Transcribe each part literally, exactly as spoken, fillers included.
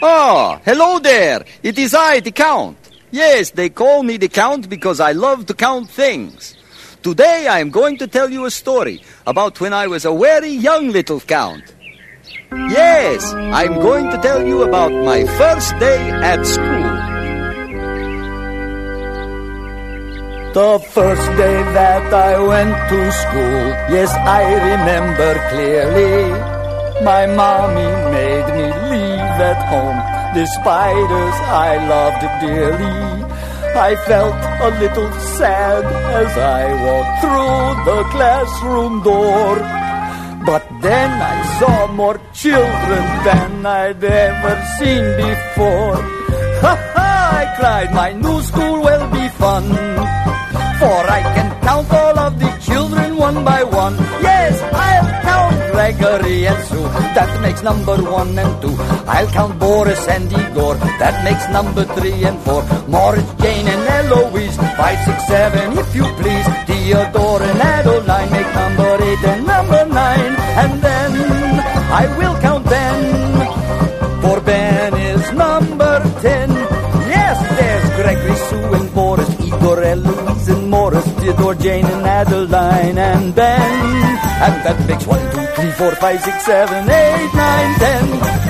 Ah, hello there. It is I, the Count. Yes, they call me the Count because I love to count things. Today I am going to tell you a story about when I was a very young little Count. Yes, I'm going to tell you about my first day at school. The first day that I went to school, yes, I remember clearly. My mommy made me leave at home, despite us I loved dearly. I felt a little sad as I walked through the classroom door. But then I saw more children than I'd ever seen before. Ha ha, I cried, my new school will be fun. For I can count all of the children one by one. Yes, I'll count Gregory and Sue. That makes number one and two. I'll count Boris and Igor. That makes number three and four. Morris, Jane and Eloise. Five, six, seven, if you please. Theodore and Adeline make number eight and number nine. And then I will count Ben. For Ben is number ten. Yes, there's Gregory, Sue and Boris, Igor, Eloise and Morris, Theodore, Jane and Adeline and Ben. And that makes one, two, three, four, five, six, seven, eight, nine, ten.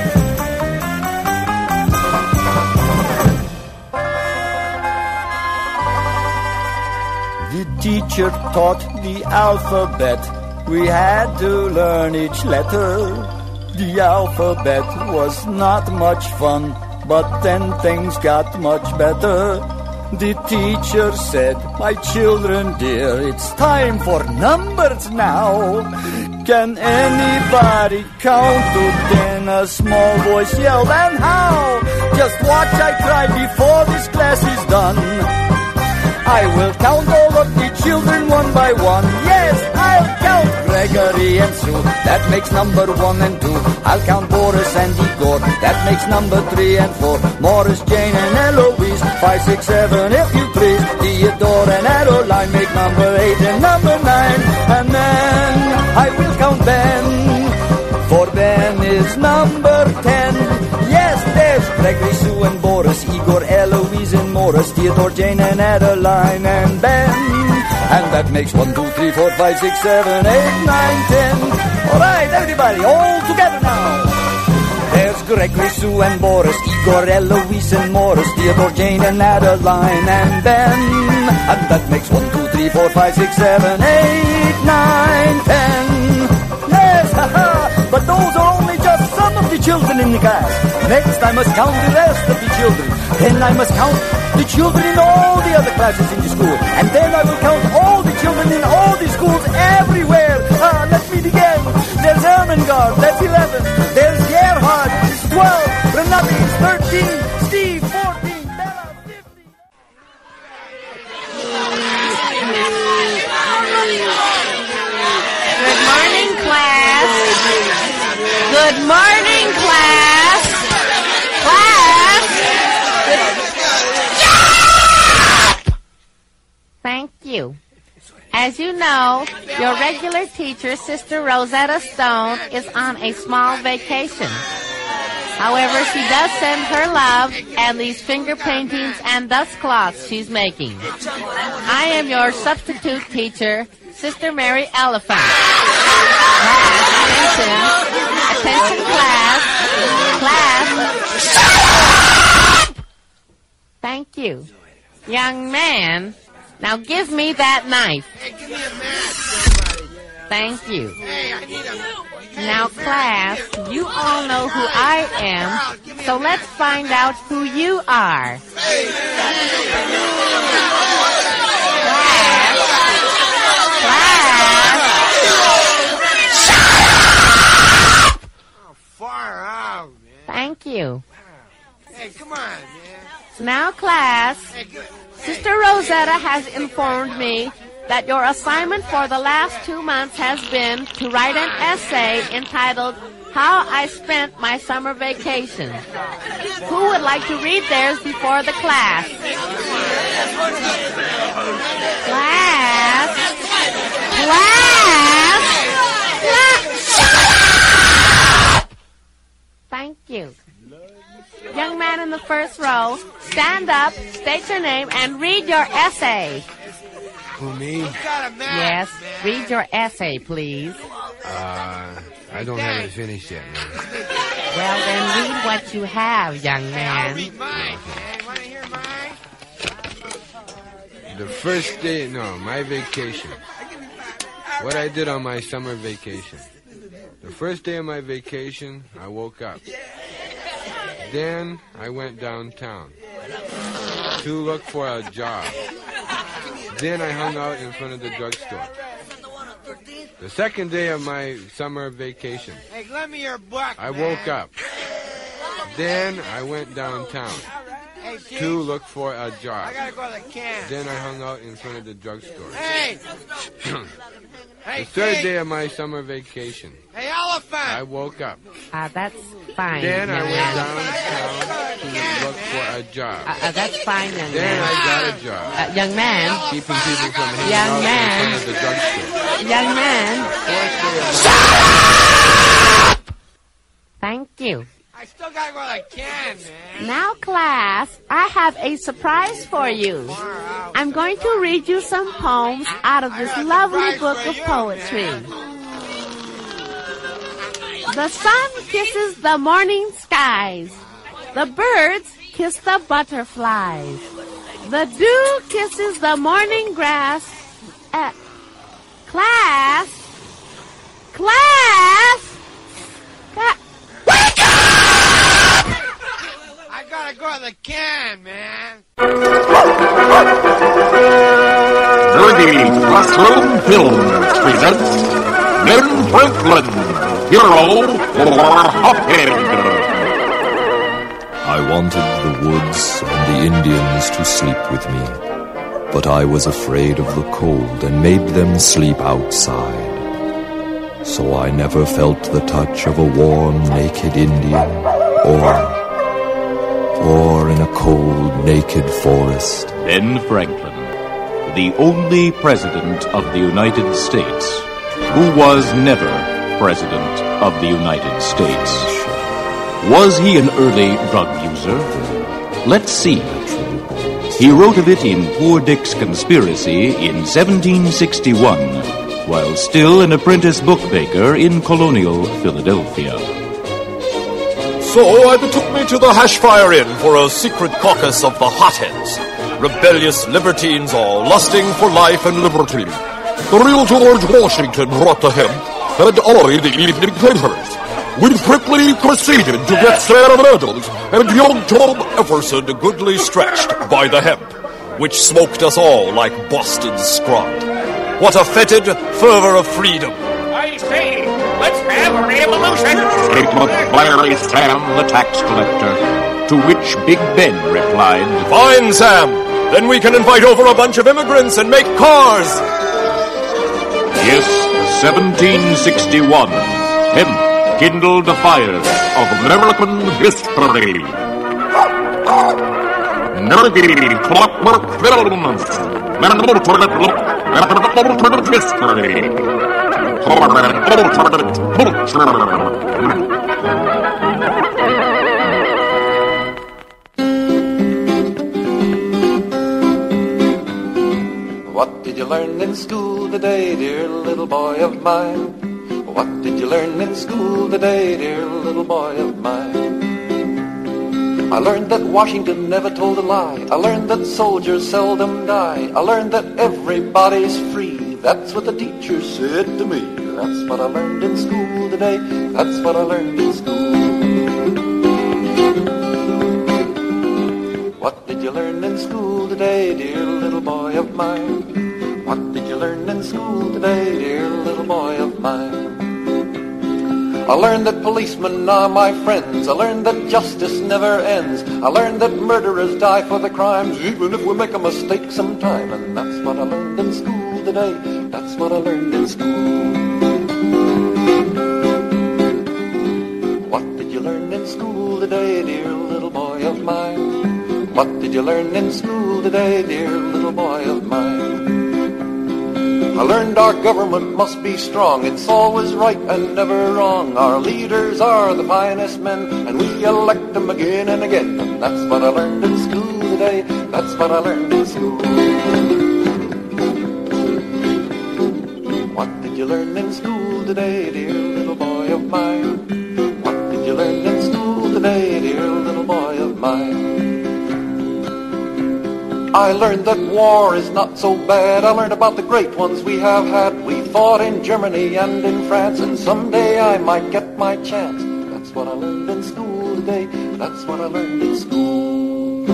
The teacher taught the alphabet. We had to learn each letter. The alphabet was not much fun, but then things got much better. The teacher said, my children dear, it's time for numbers now. Can anybody count to ten? A small voice yelled, and how? Just watch I cry before this class is done. I will count all of the children one by one. Yes, I'll count Gregory and Sue. That makes number one and two. I'll count Boris and Igor. That makes number three and four. Morris, Jane and Eloise. Five, six, seven, if you please. Theodore and Adeline make number eight and number nine. And then I will count Ben. For Ben is number ten. Yes, there's Gregory, Sue and Boris, Igor, Eloise and Morris, Theodore, Jane and Adeline and Ben. And that makes one, two, three, four, five, six, seven, eight, nine, ten. All right, everybody, all together now. There's Gregory, Sue and Boris, Igor, Eloise and Morris, Theodore, Jane and Adeline and Ben. And that makes one, two, three, four, five, six, seven, eight, nine, ten. Yes, haha. But those are only just some of the children in the class. Next, I must count the rest of the children. Then I must count the children in all the other classes in the school. And then I will count all the children in all the schools everywhere. Ah, let's meet again. There's Ermengarde, that's eleven. There's Gerhard, it's twelve. Renate is thirteen. Steve, fourteen. Bella, fifteen. Good morning, class. Good morning, class. Class. Good... Thank you. As you know, your regular teacher, Sister Rosetta Stone, is on a small vacation. However, she does send her love and these finger paintings and dust cloths she's making. I am your substitute teacher, Sister Mary Elephant. Class, attention. Attention, class. Class. Thank you. Young man, now give me that knife. Thank you. Now, class, you all know who I am, so let's find out who you are. Class. Class. Oh, far out, man. Thank you. Hey, come on, man. Now, class, Hey, good. Sister Rosetta has informed me that your assignment for the last two months has been to write an essay entitled, How I Spent My Summer Vacation. Who would like to read theirs before the class? Class? Class? Class? Shut up! Thank you. Young man in the first row, stand up, state your name, and read your essay. Who, me? Yes, read your essay, please. Uh, I don't have it finished yet, man. Well, then read what you have, young man. I'll read mine, man. Want to hear mine? The first day, no, my vacation. What I did on my summer vacation. The first day of my vacation, I woke up. Then I went downtown to look for a job. Then I hung out in front of the drugstore. The second day of my summer vacation, Hey, lend me your book, I man. woke up. Then I went downtown Hey, to Keith, look for a job. I gotta go to the can. Then I hung out in front of the drugstore. Hey! Hey, The third Keith. day of my summer vacation, Hey, elephant! I woke up. Uh, that's fine. Then I young went man. downtown to look for a job. Uh, uh, that's fine, young Then man. I got a job. Uh, young man, Keeping people from hanging Young out man. in front of the drugstore. young man, Fourth day of thank you. I still gotta go to the can, man. Now, class, I have a surprise for you. Far out. I'm going to read you some poems out of I this got a lovely surprise book for of you, poetry. man. The sun kisses the morning skies. The birds kiss the butterflies. The dew kisses the morning grass. Uh, class, class, cla- wake up! I gotta go to the can, man. Dirty Classroom Films presents Ben Franklin, hero or Hophead. I wanted the woods and the Indians to sleep with me, but I was afraid of the cold and made them sleep outside. So I never felt the touch of a warm, naked Indian, or, or in a cold, naked forest. Ben Franklin, the only president of the United States who was never president of the United States. Was he an early drug user? Let's see. He wrote of it in Poor Dick's Conspiracy in seventeen sixty-one, while still an apprentice bookmaker in colonial Philadelphia. So I betook me to the Hashfire Inn for a secret caucus of the hotheads, rebellious libertines all lusting for life and liberty. The real George Washington brought the hemp, and I the evening papers. We quickly proceeded to get Sarah Meadows and young Tom Everson goodly stretched by the hemp, which smoked us all like Boston scrub. What a fetid fervor of freedom! I say, let's have a revolution! Statement Larry Sam, the tax collector. To which Big Ben replied, Fine, Sam! Then we can invite over a bunch of immigrants and make cars! Yes, seventeen sixty-one. Hemp kindled the fire of American history. Nerdy clockwork films. Alternate history. For an alternate culture. What did you learn in school today, dear little boy of mine? What did you learn in school today, dear little boy of mine? I learned that Washington never told a lie. I learned that soldiers seldom die. I learned that everybody's free. That's what the teacher said to me. That's what I learned in school today. That's what I learned in school. What did you learn in school today, dear little boy of mine? What did you learn in school today, dear little boy of mine? I learned that policemen are my friends. I learned that justice never ends. I learned that murderers die for the crimes, even if we make a mistake sometime. And that's what I learned in school today. That's what I learned in school. What did you learn in school today, dear little boy of mine? What did you learn in school today, dear little boy of mine? I I learned our government must be strong. It's always right and never wrong. Our leaders are the finest men, and we elect them again and again. And that's what I learned in school today. That's what I learned in school. What did you learn in school today, dear little boy of mine? What did you learn in school today, dear little boy of mine? I learned that war is not so bad. I learned about the great ones we have had. We fought in Germany and in France, and someday I might get my chance. That's what I learned in school today. That's what I learned in school.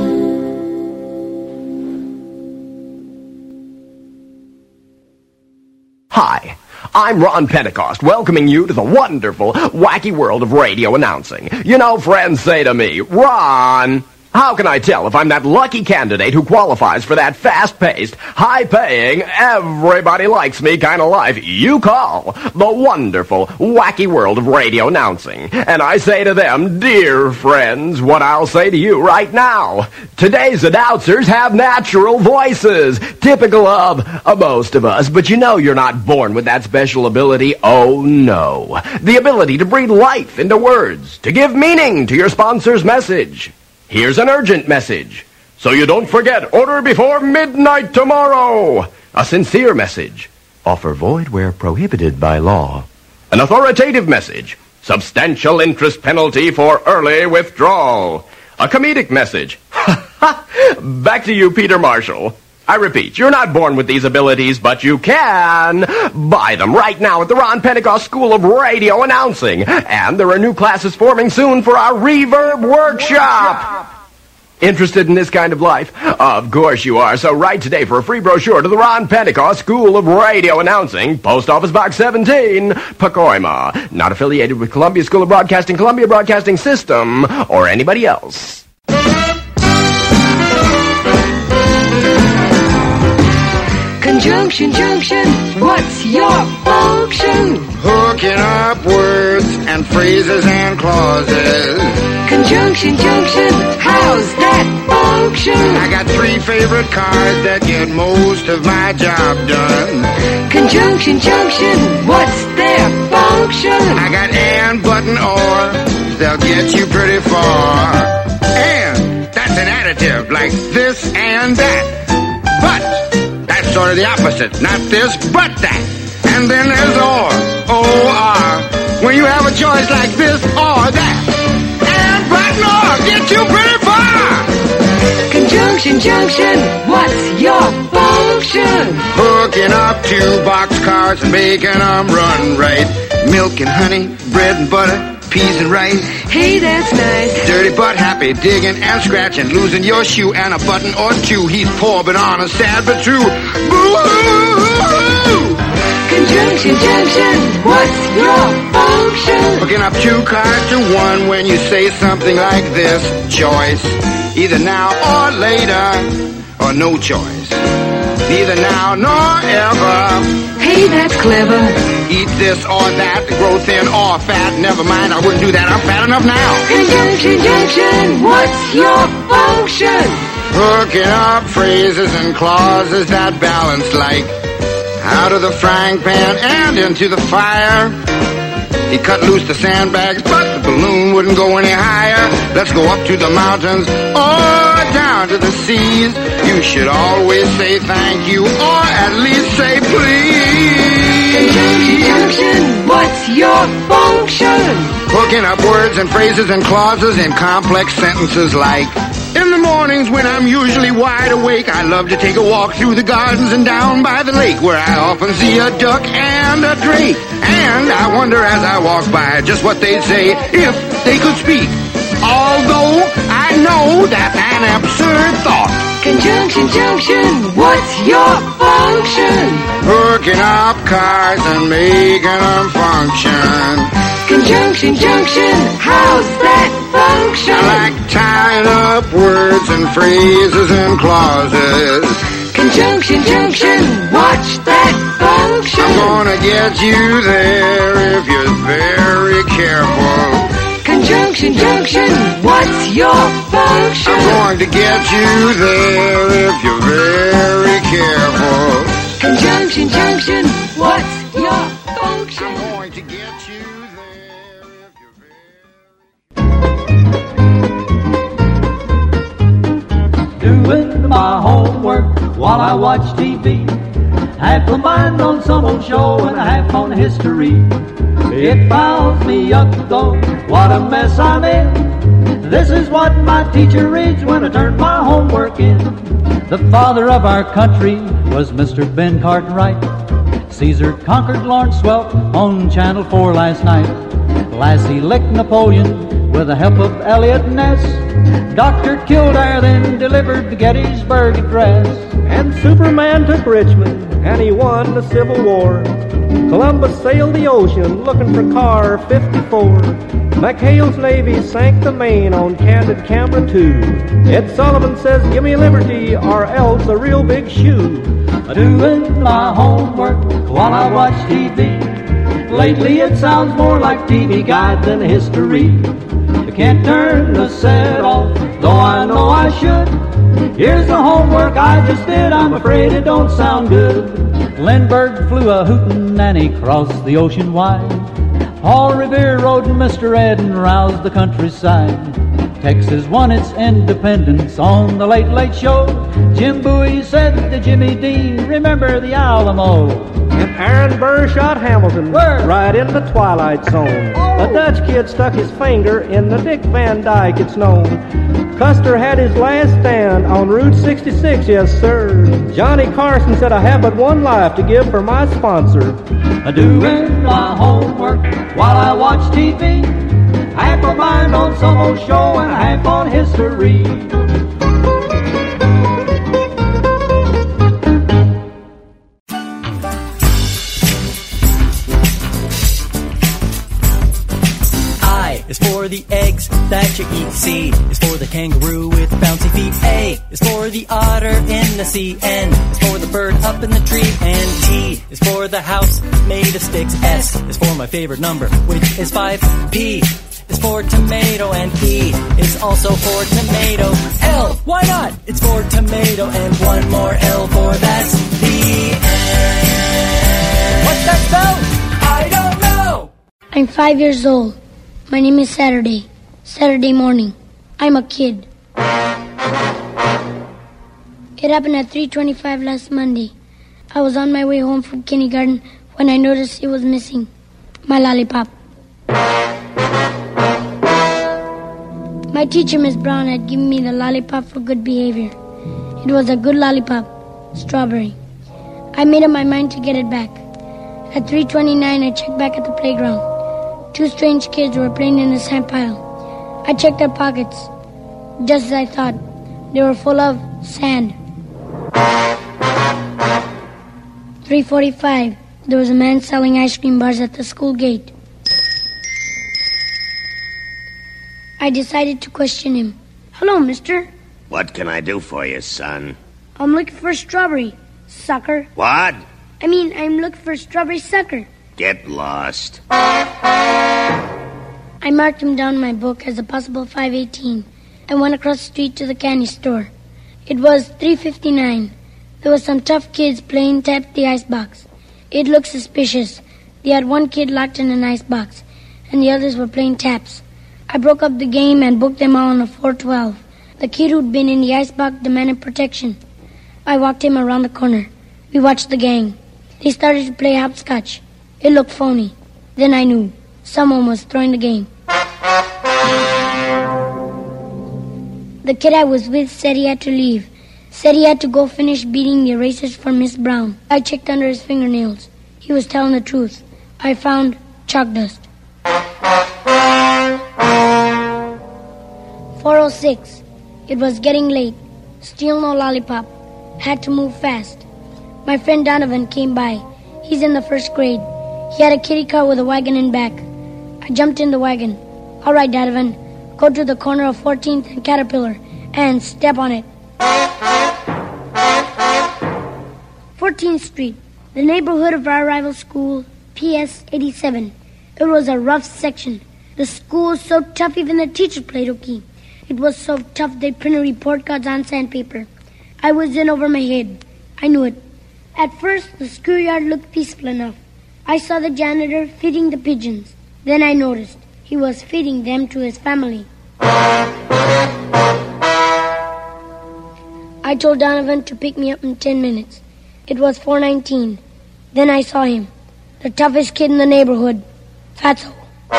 Hi, I'm Ron Pentecost, welcoming you to the wonderful, wacky world of radio announcing. You know, friends say to me, Ron, how can I tell if I'm that lucky candidate who qualifies for that fast-paced, high-paying, everybody-likes-me kind of life you call the wonderful, wacky world of radio announcing? And I say to them, dear friends, what I'll say to you right now. Today's announcers have natural voices, typical of uh, most of us, but you know you're not born with that special ability. Oh, no. The ability to breathe life into words, to give meaning to your sponsor's message. Here's an urgent message. So you don't forget, order before midnight tomorrow. A sincere message. Offer void where prohibited by law. An authoritative message. Substantial interest penalty for early withdrawal. A comedic message. Back to you, Peter Marshall. I repeat, you're not born with these abilities, but you can buy them right now at the Ron Pentecost School of Radio Announcing. And there are new classes forming soon for our Reverb Workshop. Interested in this kind of life? Of course you are. So write today for a free brochure to the Ron Pentecost School of Radio Announcing, Post Office Box seventeen, Pacoima. Not affiliated with Columbia School of Broadcasting, Columbia Broadcasting System, or anybody else. Conjunction, junction, what's your function? Hooking up words and phrases and clauses. Conjunction, junction, how's that function? I got three favorite cars that get most of my job done. Conjunction, junction, what's their function? I got and, but, and, or, they'll get you pretty far. And, that's an additive, like this and that. But, that's sort of the opposite. Not this, but that. And then there's or, O R. When you have a choice like this or that. And, but, and, or, get you pretty far. Conjunction, junction, what's your function? Hooking up two boxcars and making them run right. Milk and honey, bread and butter, peas and rice. Hey, that's nice. Dirty but happy, digging and scratching, losing your shoe and a button or two. He's poor but honest, sad but true. Boo-hoo! Conjunction, junction, what's your function? Hooking up two cars to one when you say something like this. Choice, either now or later, or no choice. Neither now nor ever. Hey, that's clever. Eat this or that, grow thin or fat. Never mind, I wouldn't do that, I'm fat enough now. Conjunction, junction, what's your function? Hooking up phrases and clauses that balance like out of the frying pan and into the fire. He cut loose the sandbags, but the balloon wouldn't go any higher. Let's go up to the mountains or down to the seas. You should always say thank you or at least say please. Conjunction, junction, what's your function? Hooking up words and phrases and clauses in complex sentences like in the mornings when I'm usually wide awake, I love to take a walk through the gardens and down by the lake where I often see a duck and a drake. And I wonder as I walk by just what they'd say if they could speak. Although I know that's an absurd thought. Conjunction, junction, what's your function? Hooking up cars and making them function. Conjunction, junction, how's that function? I like tying up words and phrases and clauses. Conjunction, junction, watch that function. I'm gonna get you there if you're very careful. Conjunction, junction, what's your function? I'm going to get you there if you're very careful. Conjunction, junction, what's your function? I'm going to get you Doing my homework while I watch T V. Half a mind on some old show and half on history. It fouls me up though, what a mess I'm in. This is what my teacher reads when I turn my homework in. The father of our country was Mister Ben Cartwright. Caesar conquered Lawrence Welk on Channel four last night. Lassie licked Napoleon with the help of Elliot Ness. Doctor Kildare then delivered the Gettysburg Address. And Superman took Richmond, and he won the Civil War. Columbus sailed the ocean looking for Car fifty-four. McHale's Navy sank the Maine on Candid Camera two. Ed Sullivan says, give me liberty or else a real big shoe. Doing my homework while I watch T V. Lately it sounds more like T V Guide than history. I can't turn the set off, though I know I should. Here's the homework I just did, I'm afraid it don't sound good. Lindbergh flew a hootin' and he crossed the ocean wide. Paul Revere rode Mister Ed and roused the countryside. Texas won its independence on the Late Late Show. Jim Bowie said to Jimmy Dean, remember the Alamo. And Aaron Burr shot Hamilton Where? right in the Twilight Zone. Oh. A Dutch kid stuck his finger in the Dick Van Dyke, it's known. Custer had his last stand on Route sixty-six, yes sir. Johnny Carson said, I have but one life to give for my sponsor. Doing my homework while I watch T V. Half a mind on some old show and half on history. I is for the eggs that you eat. C is for the kangaroo with bouncy feet. A is for the otter in the sea. N is for the bird up in the tree. And T is for the house made of sticks. S is for my favorite number, which is five. P is for tomato, and E is also for tomato. L, why not? It's for tomato, and one more L for that's the end. What's that spell? I don't know. I'm five years old. My name is Saturday. Saturday morning. I'm a kid. It happened at three twenty-five last Monday. I was on my way home from kindergarten when I noticed it was missing. My lollipop. My teacher, Miss Brown, had given me the lollipop for good behavior. It was a good lollipop, strawberry. I made up my mind to get it back. At three twenty-nine, I checked back at the playground. Two strange kids were playing in the sand pile. I checked their pockets. Just as I thought, they were full of sand. three forty-five, there was a man selling ice cream bars at the school gate. I decided to question him. Hello, mister. What can I do for you, son? I'm looking for strawberry, sucker. What? I mean, I'm looking for strawberry sucker. Get lost. I marked him down in my book as a possible five eighteen and went across the street to the candy store. It was three fifty-nine. There were some tough kids playing tap the icebox. It looked suspicious. They had one kid locked in an icebox, and the others were playing taps. I broke up the game and booked them all on a four twelve. The kid who'd been in the icebox demanded protection. I walked him around the corner. We watched the gang. They started to play hopscotch. It looked phony. Then I knew. Someone was throwing the game. The kid I was with said he had to leave. Said he had to go finish beating the erasers for Miss Brown. I checked under his fingernails. He was telling the truth. I found chalk dust. four oh six. It was getting late. Still no lollipop. Had to move fast. My friend Donovan came by. He's in the first grade. He had a kitty car with a wagon in back. I jumped in the wagon. All right, Donovan. Go to the corner of fourteenth and Caterpillar and step on it. fourteenth Street, the neighborhood of our rival school, P S eighty-seven. It was a rough section. The school was so tough even the teacher played hooky. It was so tough they printed report cards on sandpaper. I was in over my head. I knew it. At first, the schoolyard looked peaceful enough. I saw the janitor feeding the pigeons. Then I noticed he was feeding them to his family. I told Donovan to pick me up in ten minutes. It was four nineteen. Then I saw him, the toughest kid in the neighborhood, Fatso.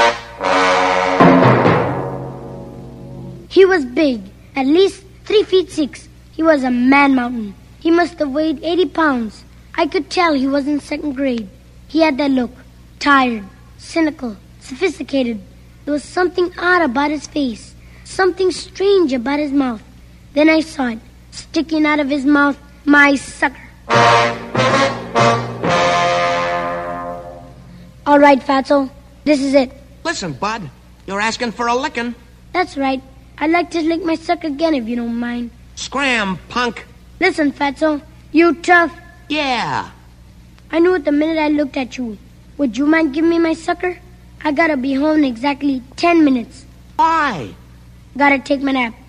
He was big, at least three feet six. He was a man-mountain. He must have weighed eighty pounds. I could tell he was in second grade. He had that look, tired, cynical, sophisticated. There was something odd about his face, something strange about his mouth. Then I saw it, sticking out of his mouth, my sucker. All right, Fatso, this is it. Listen, Bud, you're asking for a licking. That's right. I'd like to lick my sucker again if you don't mind. Scram, punk. Listen, Fatso, you tough. Yeah. I knew it the minute I looked at you. Would you mind giving me my sucker? I gotta be home in exactly ten minutes. Why? Gotta take my nap.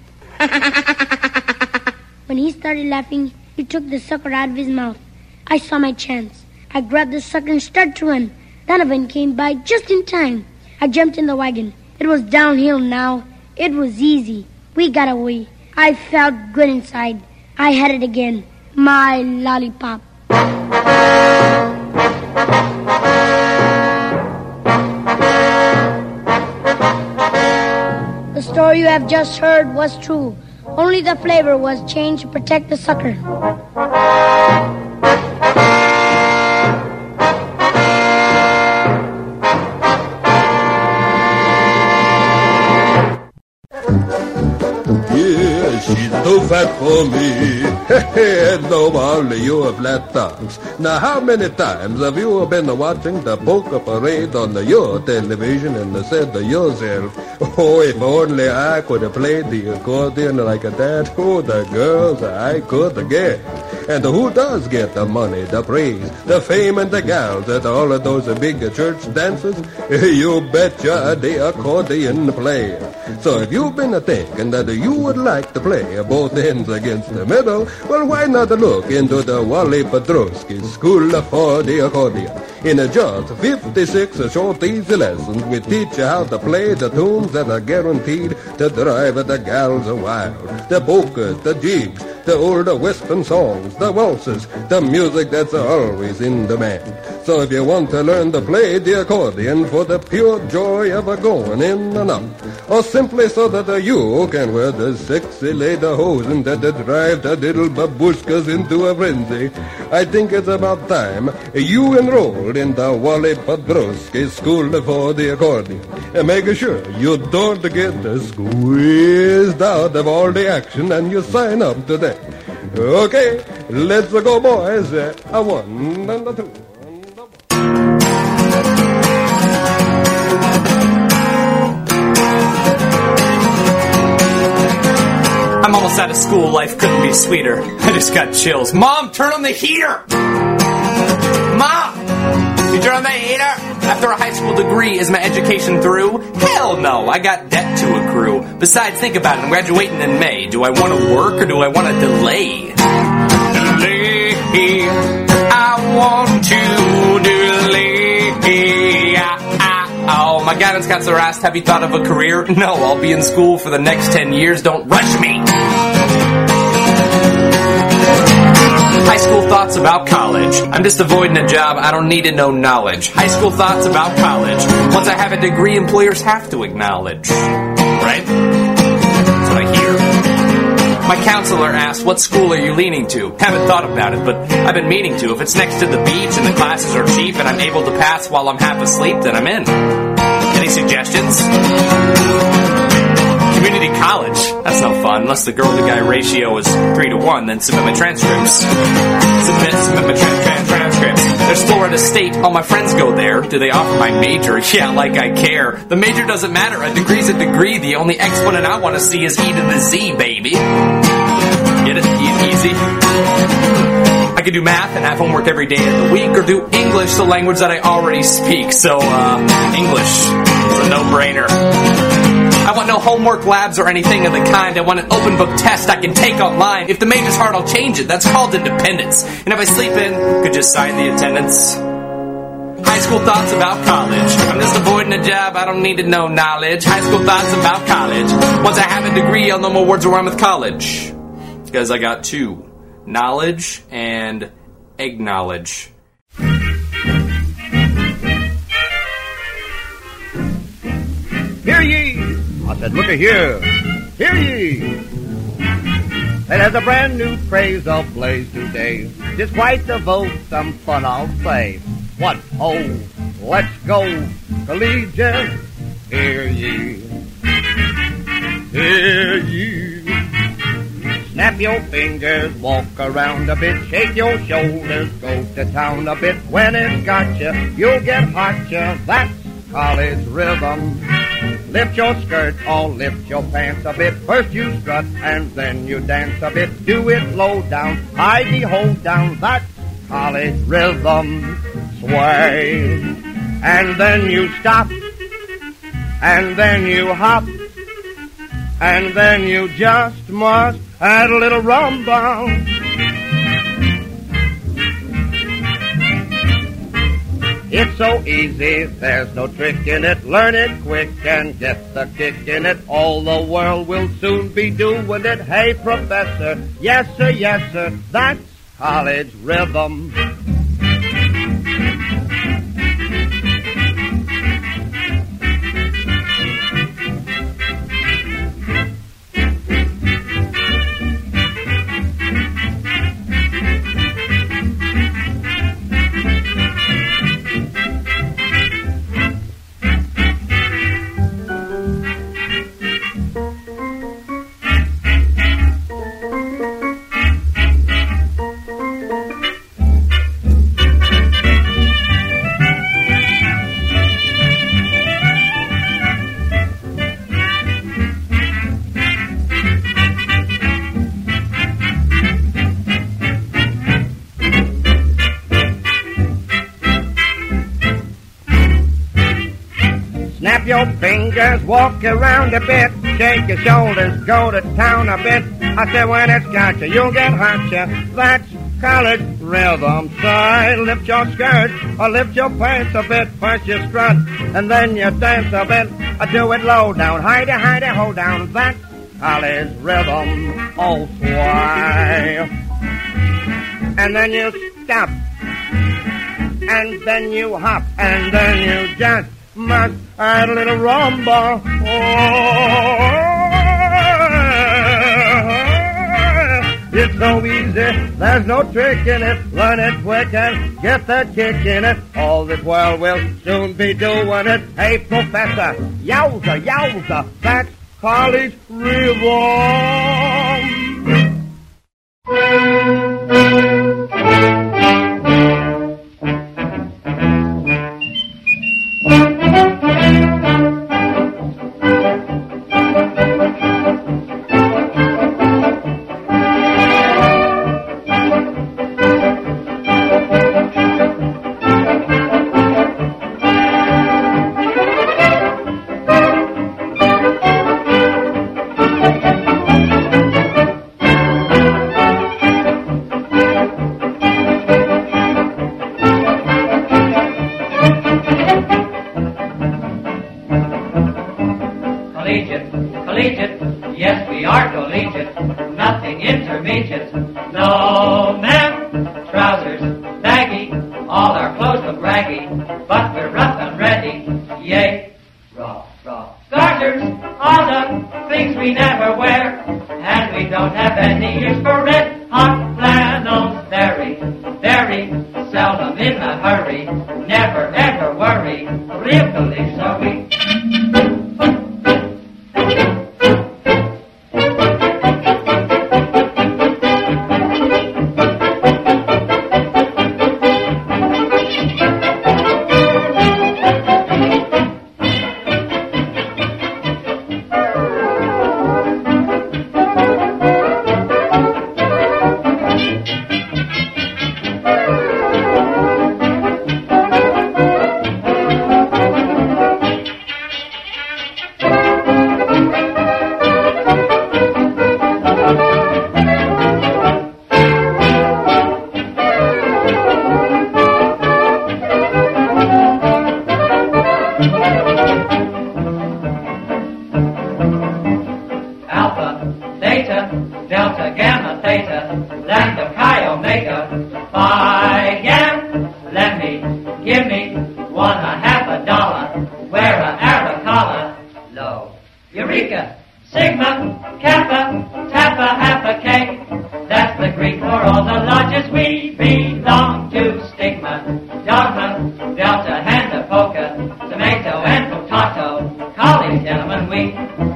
When he started laughing, he took the sucker out of his mouth. I saw my chance. I grabbed the sucker and started to run. Donovan came by just in time. I jumped in the wagon. It was downhill now. It was easy. We got away. I felt good inside. I had it again. My lollipop. The story you have just heard was true. Only the flavor was changed to protect the sucker. Yeah, she's too fat for me. And no wonder you're flat tops. Now, how many times have you been watching the polka parade on the, your television and said to yourself, oh, if only I could have played the accordion like that, oh, the girls I could get. And who does get the money, the praise, the fame, and the gals at all of those big church dances? You betcha the accordion player. So if you've been thinking that you would like to play both ends against the middle, well, why not look into the Wally Pedrowski School for the Accordion? In just fifty-six short, easy lessons, we teach you how to play the tunes that are guaranteed to drive the gals wild. The polkas, the jigs, the old Western songs, the waltzes, the music that's always in demand. So if you want to learn to play the accordion for the pure joy of going in and out, or simply so that you can wear the sexy lederhosen that drive the little babushkas into a frenzy, I think it's about time you enrolled in the Wally Pedrowski School for the Accordion. And make sure you don't get squeezed out of all the action and you sign up today. Okay, let's go, boys. A one and a two. I'm almost out of school. Life couldn't be sweeter. I just got chills. Mom, turn on the heater! Mom! You turn on the heater? After a high school degree, is my education through? Hell no, I got debt to accrue. Besides, think about it, I'm graduating in May. Do I want to work or do I want to delay? Delay. I want to delay. Ah, ah, oh, my guidance counselor asked, have you thought of a career? No, I'll be in school for the next ten years. Don't rush me. High school thoughts about college. I'm just avoiding a job. I don't need to know knowledge. High school thoughts about college. Once I have a degree, employers have to acknowledge. Right? That's what I hear. My counselor asked, what school are you leaning to? Haven't thought about it, but I've been meaning to. If it's next to the beach and the classes are cheap and I'm able to pass while I'm half asleep, then I'm in. Any suggestions? Community college. That's no fun. Unless the girl-to-guy ratio is three to one, then submit my transcripts. Submit, submit my tra- tra- transcripts. There's Florida State. All my friends go there. Do they offer my major? Yeah, like I care. The major doesn't matter. A degree's a degree. The only exponent I want to see is e to the z, baby. Get it? E- easy? I could do math and have homework every day of the week, or do English, the language that I already speak. So, uh, English is a no-brainer. I I want no homework labs or anything of the kind. I want an open book test I can take online. If the major's hard, I'll change it. That's called independence. And if I sleep in, could just sign the attendance. High school thoughts about college. I'm just avoiding a job, I don't need to know knowledge. High school thoughts about college. Once I have a degree, I'll know more words around with college. Because I got two. Knowledge and acknowledge. Hear ye! I said, look a here. Hear ye! There's a brand new craze ablaze today. Just quite the vote, some fun I'll say. What ho, let's go, collegiate. Hear ye, hear ye. Snap your fingers, walk around a bit, shake your shoulders, go to town a bit. When it's got you, you'll get hot ya. That's college rhythm. Lift your skirt or lift your pants a bit. First you strut and then you dance a bit. Do it low down, high hold down. That's college rhythm. Sway, and then you stop, and then you hop, and then you just must add a little rumba. It's so easy, there's no trick in it. Learn it quick and get the kick in it. All the world will soon be doing it. Hey, professor, yes sir, yes sir, that's college rhythm. Snap your fingers, walk around a bit, shake your shoulders, go to town a bit. I said when it's got you, you'll get hot ya. That's college rhythm. Side, lift your skirt or lift your pants a bit. First you strut and then you dance a bit. I do it low down, hidey, hidey, hold down. That's college rhythm. Oh, sway. And then you stop, and then you hop, and then you just must add a little rumba. Oh, it's so easy, there's no trick in it. Learn it quick and get that kick in it. All this world will soon be doing it. Hey, professor, yowza, yowza, that's college rhythm. Alpha, Theta, Delta, Gamma, Theta, Lambda, Chi, Omega, Phi, Again. Let me, give me, one a half a dollar, wear a Aracola, low, Eureka, Sigma, Kappa, Tappa, half a K. That's the Greek for all the lodges we belong to. Stigma, Dogma, Delta, Handa, Polka, Tomato, and Potato. College, gentlemen, we...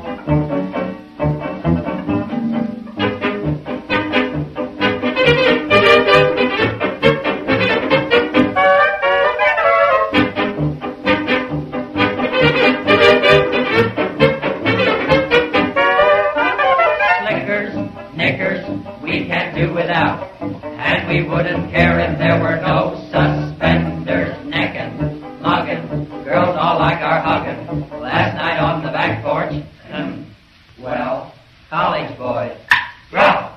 We wouldn't care if there were no suspenders, necking, mugging, girls all like our hugging. Last night on the back porch, um, well, college boys, growl.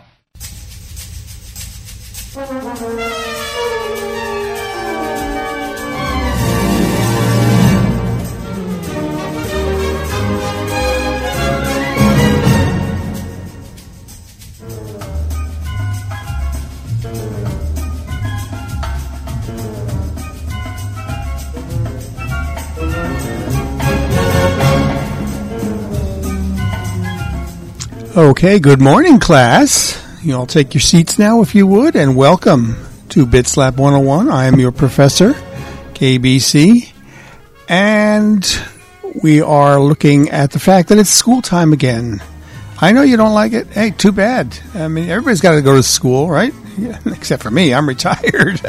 Okay, good morning, class. You all take your seats now, if you would, and welcome to BitSlap one oh one. I am your professor, K B C, and we are looking at the fact that it's school time again. I know you don't like it. Hey, too bad. I mean, everybody's got to go to school, right? Yeah, except for me. I'm retired.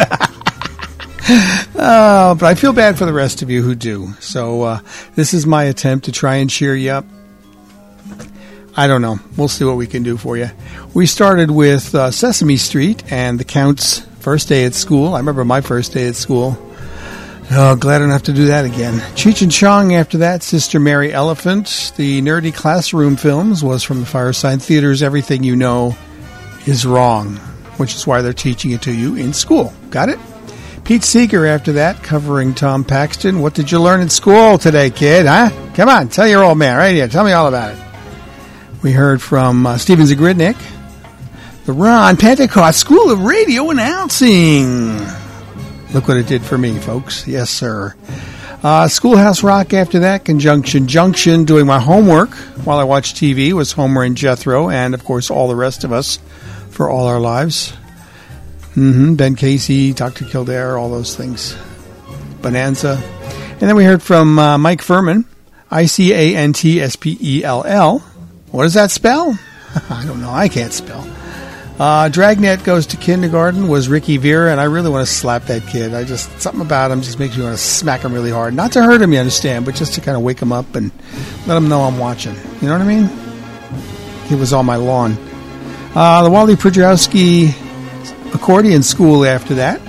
uh, but I feel bad for the rest of you who do. So uh, this is my attempt to try and cheer you up. I don't know. We'll see what we can do for you. We started with uh, Sesame Street and the Count's first day at school. I remember my first day at school. Oh, glad I don't have to do that again. Cheech and Chong after that, Sister Mary Elephant. The Nerdy Classroom Films was from the Fireside Theater's Everything You Know Is Wrong, which is why they're teaching it to you in school. Got it? Pete Seeger after that, covering Tom Paxton. What did you learn in school today, kid, huh? Come on, tell your old man right here. Tell me all about it. We heard from uh, Steven Zagridnik, the Ron Pentecost School of Radio Announcing. Look what it did for me, folks. Yes, sir. Uh, Schoolhouse Rock after that, Conjunction Junction, doing my homework while I watched T V was Homer and Jethro, and, of course, all the rest of us for all our lives. Mm-hmm. Ben Casey, Doctor Kildare, all those things. Bonanza. And then we heard from uh, Mike Furman, I C A N T S P E L L. What does that spell? I don't know. I can't spell. Uh, Dragnet Goes to Kindergarten was Ricky Vera, and I really want to slap that kid. I just, something about him just makes me want to smack him really hard. Not to hurt him, you understand, but just to kind of wake him up and let him know I'm watching. You know what I mean? He was on my lawn. Uh, the Wally Pridrowski Accordion School after that,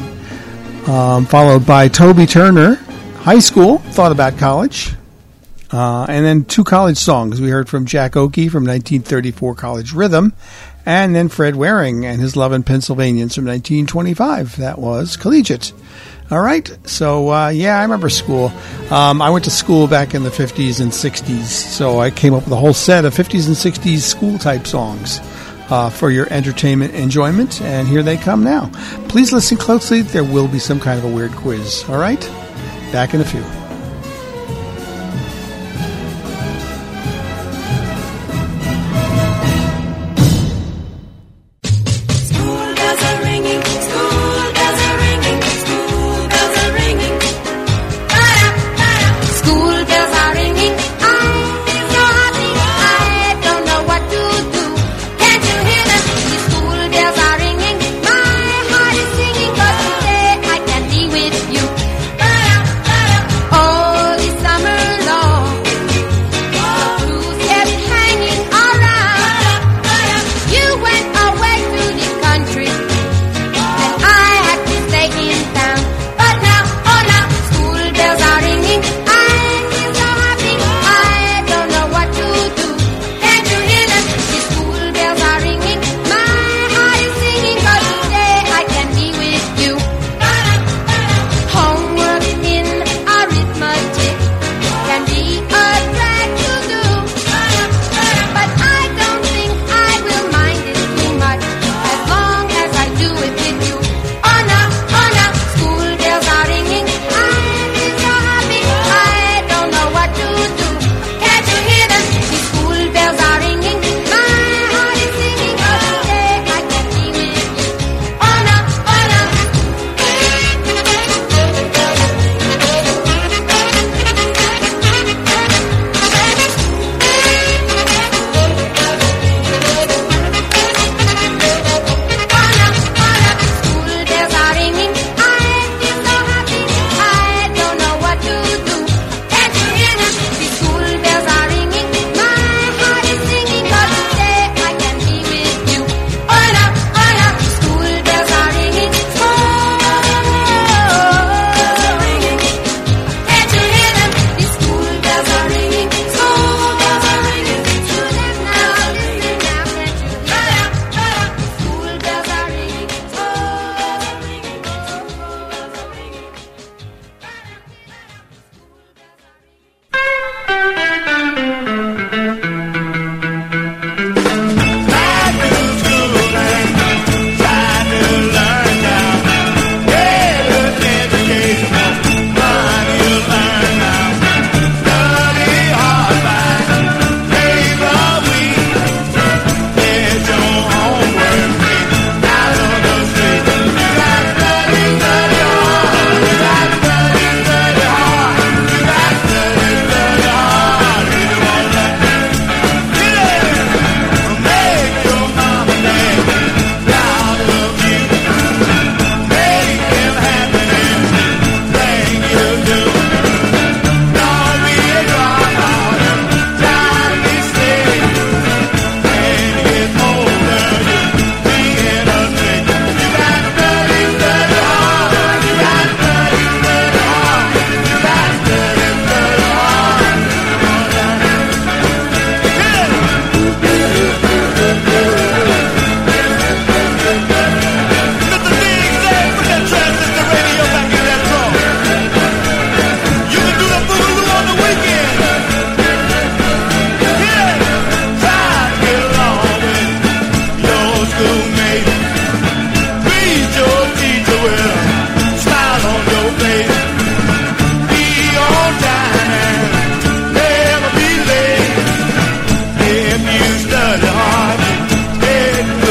um, followed by Toby Turner High School, Thought About College. Uh, and then two college songs. We heard from Jack Oakey from nineteen thirty-four College Rhythm, and then Fred Waring and his Love in Pennsylvanians from nineteen twenty-five. That was Collegiate. All right. So, uh, yeah, I remember school. Um, I went to school back in the fifties and sixties, so I came up with a whole set of fifties and sixties school-type songs uh, for your entertainment enjoyment, and here they come now. Please listen closely. There will be some kind of a weird quiz. All right? Back in a few. Oh,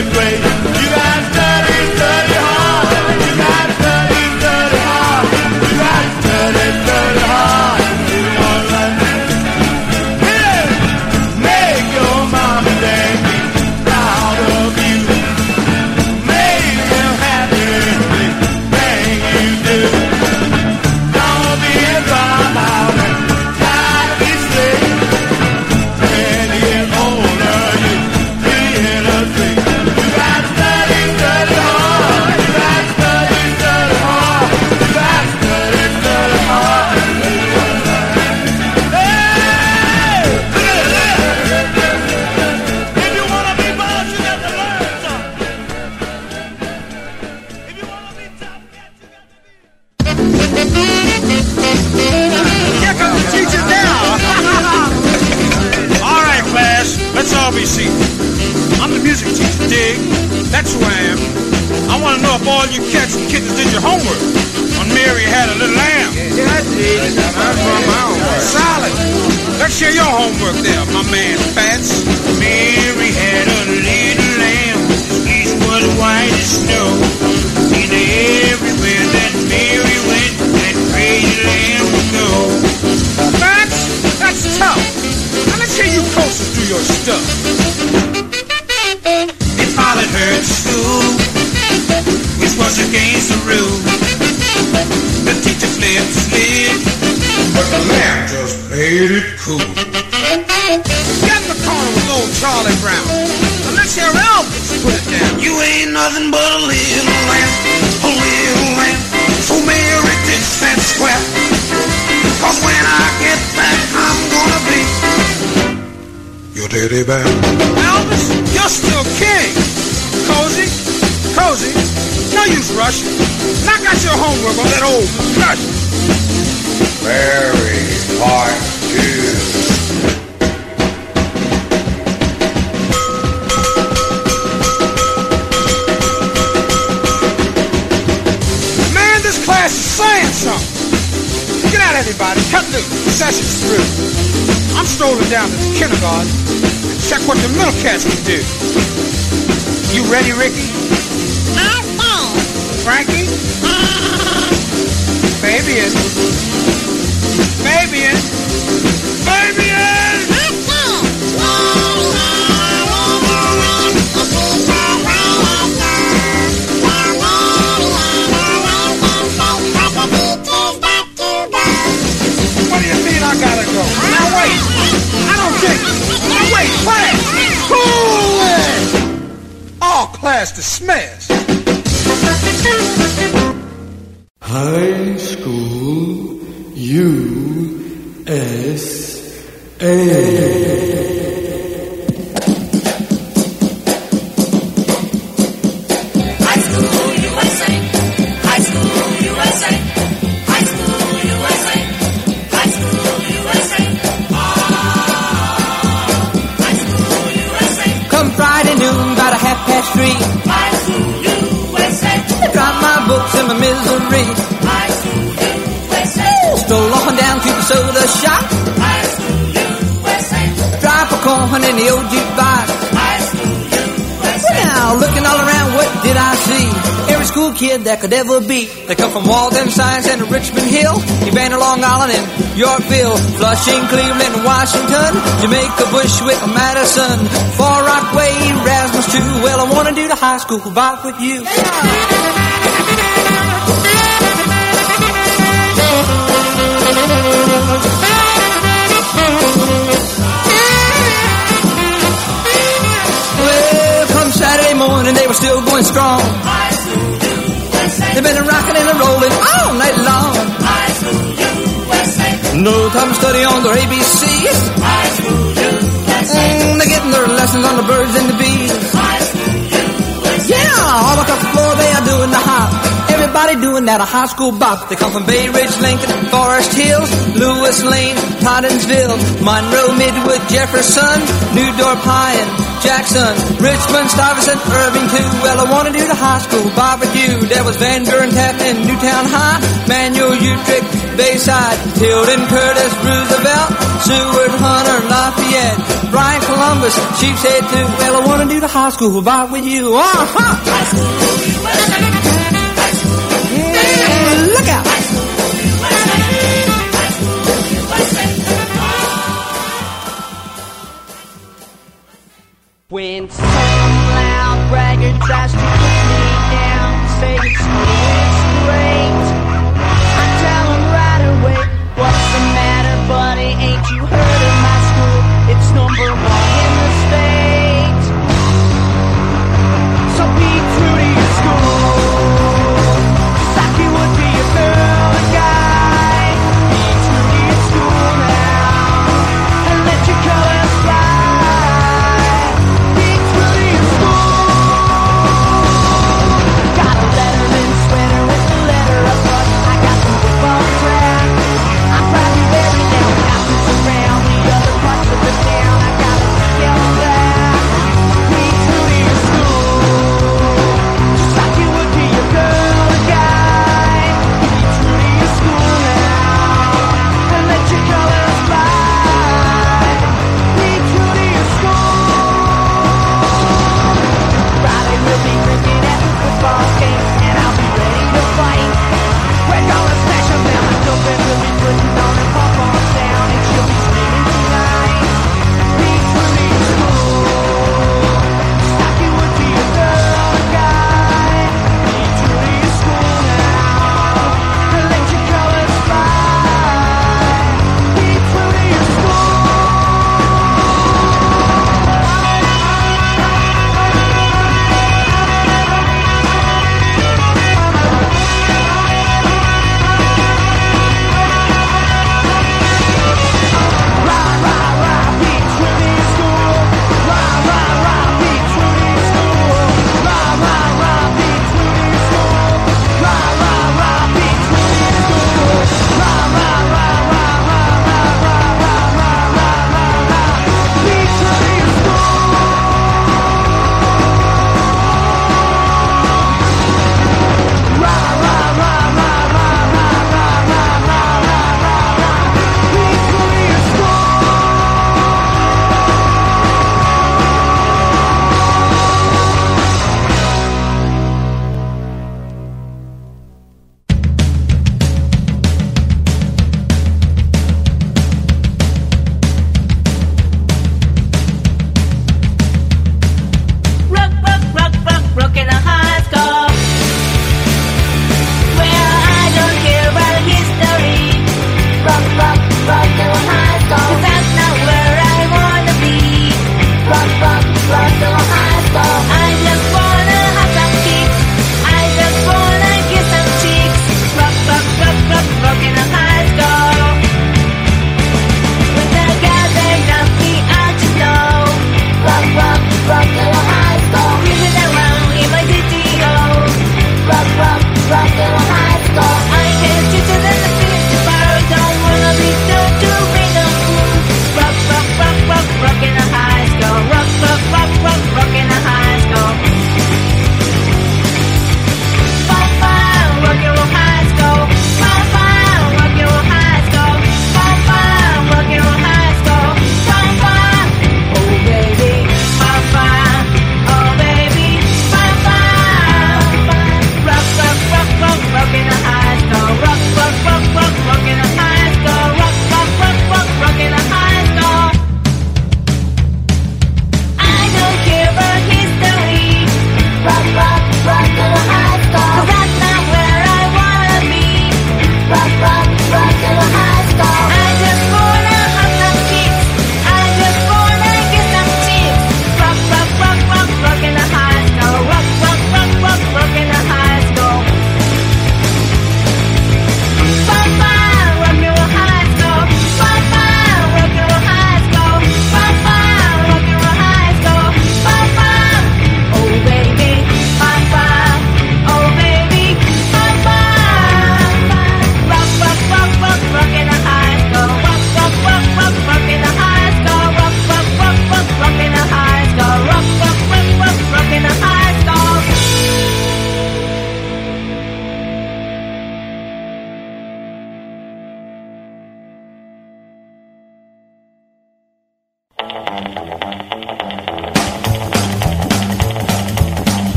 third grade. You gotta study, study hard. You gotta study, study hard. You gotta study, study hard. You're alright. Hey, make your mom and dad be proud of you. Make them happy with everything you do. Don't be a dropout and try to be slick. When you get older, you begin to think. You gotta study, study hard. You gotta study, study hard. You gotta study, study hard. Hey! If you wanna be boss, you got to learn something. If you wanna be tough, you got to be. Here comes the teacher now. All right, class, let's all be seated. I'm the music teacher, dig? That's who I am. I want to know if all you cats and kittens did your homework on Mary Had a Little Lamb. Yeah, I did. That's from my homework. Solid. Let's hear your homework there, my man Fats. Mary had a little lamb. His fleece was white as snow. And everywhere that Mary went, that crazy lamb would go. Fats, that's tough. Now let's hear you coasters do your stuff. They followed her to school, which was against the rule. The teacher flipped his lid, but the lamb just played it cool. Get in the corner with old Charlie Brown. Now let's hear Elvis put it down. You ain't nothing but a little lamb, a little lamb. So Mary did that square. Cause when I get back, I'm gonna be your teddy bear. Elvis, you're still king. Cozy, Cozy, no use rushing. Knock out your homework on that old percussion. Mary, part two. Man, this class is saying something. Get out, everybody. Cut loose. The session's through. I'm strolling down to the kindergarten and check what the little cats can do. You ready, Ricky? Frankie? Fabian? Fabian? Fabian! What do you mean I gotta go? Now wait! I don't get it! Now wait, class! Cool it! All class dismissed! High School U S A. Past three. High School U S A. I dropped my books in my misery. High School U S A. Stole on down to the soda shop. High School U S A. Drop a corn in the old jukebox. High School U S A. Now looking all around, what did I see? Every school kid that could ever be. They come from Walden, Science, and Richmond Hill, Urbana, Long Island, and Yorkville, Flushing, Cleveland, Washington, Jamaica, Bushwick, Madison, Far Rockaway, Erasmus too. Well, I want to do the high school vibe with you. Well, come Saturday morning, they were still going strong. They've been rocking and rolling all night long. High School U S A. No time to study on their A B Cs. High School U S A. Mm, they're getting their lessons on the birds and the bees. High School U S A. Yeah, all across the floor they are doing the hop. Everybody everybody doing that a high school bop. They come from Bay Ridge, Lincoln, Forest Hills, Lewis Lane, Tottinsville, Monroe, Midwood, Jefferson, New Dorp High and Jackson, Richmond, Stuyvesant, Irving too. Well, I want to do the high school barbecue. There was Van Buren, Tappan, Newtown High, Manual, Utrecht, Bayside, Tilden, Curtis, Roosevelt, Seward, Hunter, Lafayette, Bryan, Columbus, Sheepshead too. Well, I want to do the high school bar with you. Uh-huh. High school, yeah, look out. When some loud braggart tries to put me down, say it's cool, it's great, I tell him right away, what's the matter, buddy? Ain't you heard of my school? It's number one in the state. So be true to your school, like you would be a girl or guy. Be true to your school now, and let your colors fly. Got a Letterman sweater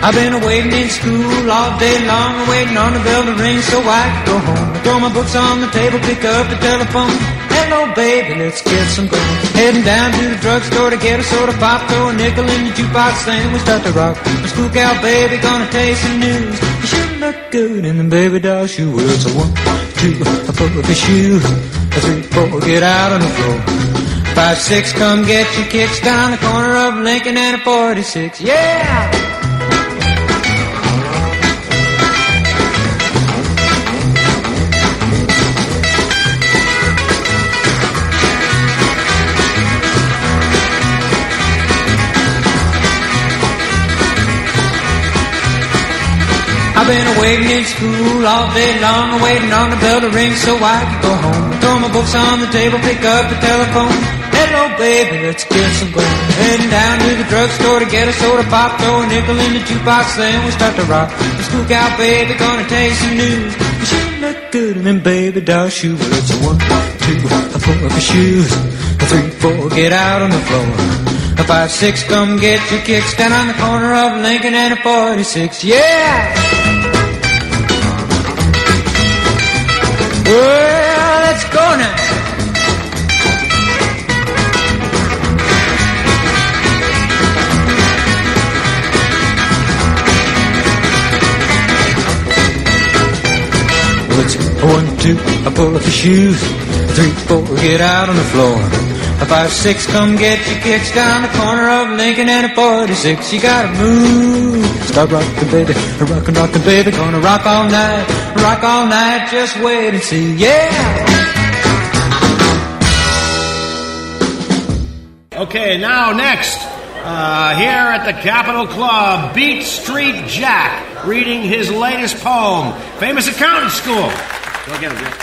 I've been waiting in school all day long, waiting on the bell to ring so I can go home. I throw my books on the table, pick up the telephone. Hello, baby, let's get some going. Heading down to the drugstore to get a soda pop, throw a nickel in the jukebox, and we start to rock. The school gal, baby, gonna tell you some news. You sure look good in the baby doll shoe. Well, it's a one, two, a pull up your shoes. A three, four, get out on the floor. Five, six, come get your kicks down the corner of Lincoln and a forty-six. Yeah! I've been waiting in school all day long, waiting on the bell to ring so I can go home. Throw my books on the table, pick up the telephone. Hello, baby, let's get some going. Heading down to the drugstore to get a soda pop, throw a nickel in the jukebox, then we start to rock. The school gal, baby, gonna tell you some news. You sure look good in them baby doll shoes. Well, it's a one, two, a four of your shoes. A three, four, get out on the floor. A five, six, come get your kicks down on the corner of Lincoln and a forty-six. Yeah! Well, let's go now. Well, it's a one, two, I pull up your shoes. Three, four, get out on the floor. A five, six, come get your kicks down the corner of Lincoln and a forty-six. You gotta move. Start rockin', baby. Rockin', rockin', baby. Gonna rock all night. Rock all night. Just wait and see. Yeah! Okay, now next, uh, here at the Capitol Club, Beat Street Jack, reading his latest poem, Famous Accountant School. Go again, Jack.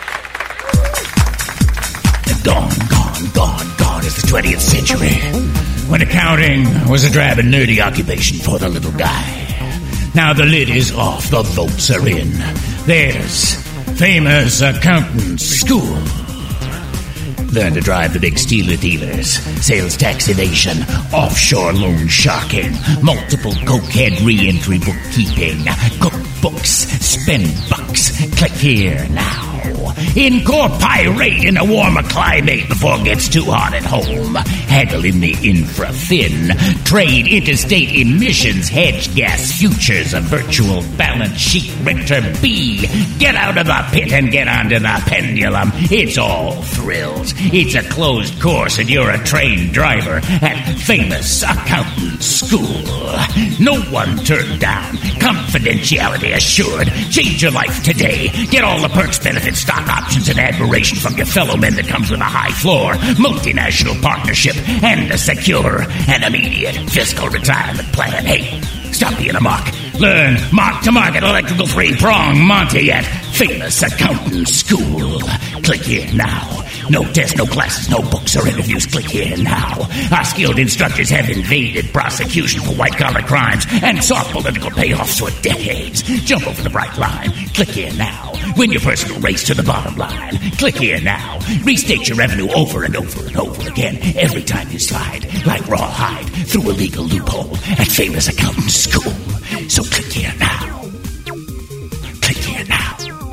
Gone, gone, gone, gone is the twentieth century, when accounting was a drab and nerdy occupation for the little guy. Now the lid is off, the votes are in. There's Famous Accountant School. Learn to drive the big stealer dealers, sales tax evasion, offshore loan sharking, multiple cokehead re-entry bookkeeping, cookbooks, spend bucks. Click here now. Incorporate in a warmer climate before it gets too hot at home. Haggle in the infra-thin. Trade interstate emissions, hedge gas futures, a virtual balance sheet renter B. Get out of the pit and get onto the pendulum. It's all thrills. It's a closed course and you're a trained driver at Famous Accountant School. No one turned down. Confidentiality assured. Change your life today. Get all the perks, benefits, stock options, and admiration from your fellow men that comes with a high floor, multinational partnership, and a secure and immediate fiscal retirement plan. Hey, stop being a mock. Learn mark-to-market electrical three-prong Monty at Famous Accountant School. Click here now. No tests, no classes, no books or interviews. Click here now. Our skilled instructors have invaded prosecution for white-collar crimes and sought political payoffs for decades. Jump over the bright line. Click here now. Win your personal race to the bottom line. Click here now. Restate your revenue over and over and over again every time you slide, like rawhide, through a legal loophole at Famous Accountant School. So click here now. Click here now.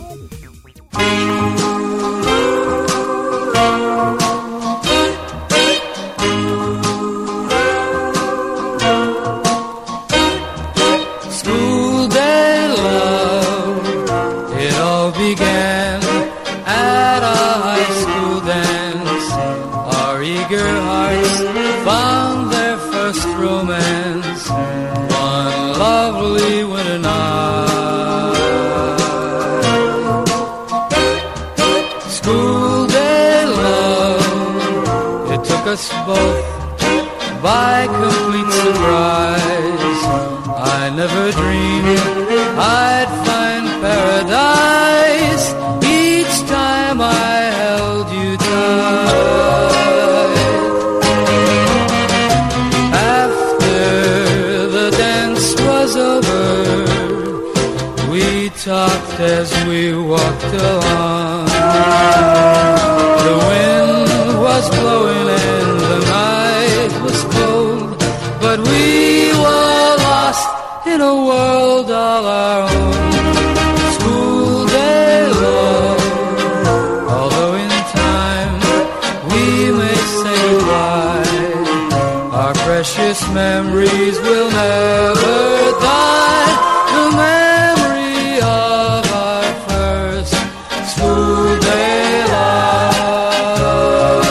School day love, it all began at a high school dance. Our eager hearts found their first romance one lovely winter night. School day love, it took us both by complete surprise. I never dreamed I'd find paradise each time I held you tight. After the dance was over, we talked as we walked along. The wind was blowing and the night was cold, but we were lost in a world all our own. School day love, although in time we may say goodbye, our precious memories will never die. The memory of our first school day love.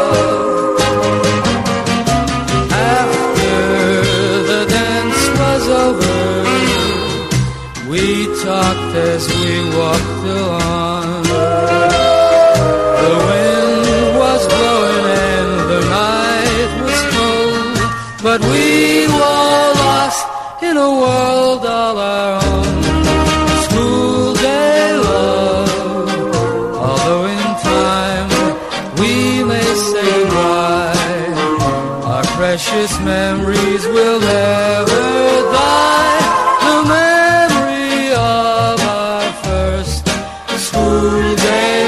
After the dance was over, we talked as we walked along. The wind was blowing and the night was cold, but we were lost in a world all our own. School day love, although in time we may say goodbye, our precious memories will never die. The memory of our first school day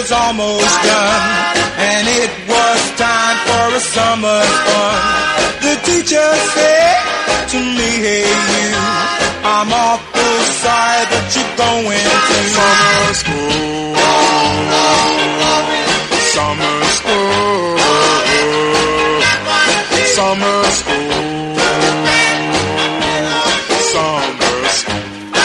was almost done, and it was time for a summer fun. The teacher said to me, hey you, I'm awful sorry that you're going to summer school. Summer school. Summer school. Summer school.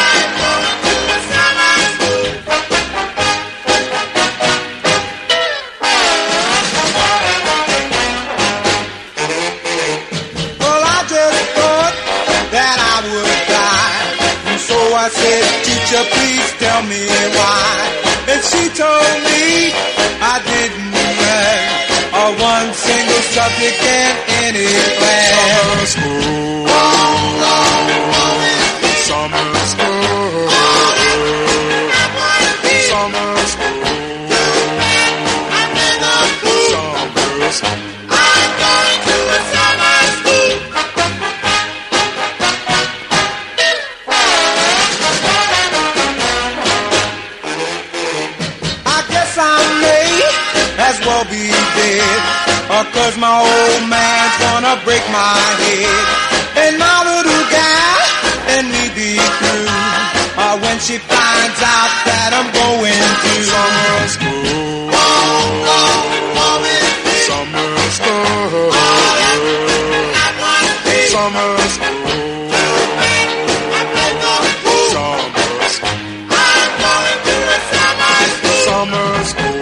I said, teacher, please tell me why. And she told me I didn't have a one single subject in any class. Summer school. Summer school. Summer school. Summer school. I'm going to a summer school. As well be dead, uh, cause my old man's gonna break my head. And my little gal and me be through, uh, when she finds out that I'm going to summer school. Summer school. Summer school. Summer school. I'm going to a summer school. Summer school.